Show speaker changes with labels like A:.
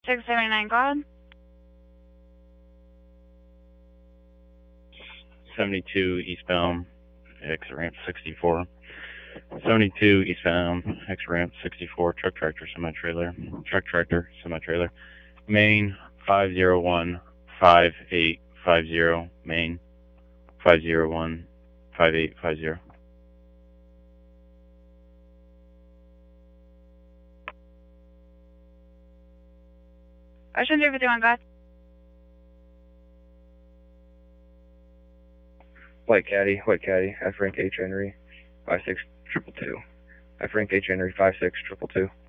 A: 679, go ahead.
B: 72 eastbound, exit ramp 64. 72 eastbound, exit ramp 64, truck tractor semi-trailer, main 5015850, main 5015850.
A: Ocean 351, go ahead.
C: White Caddy, F rank H Henry, 56222. F rank H Henry, 56222.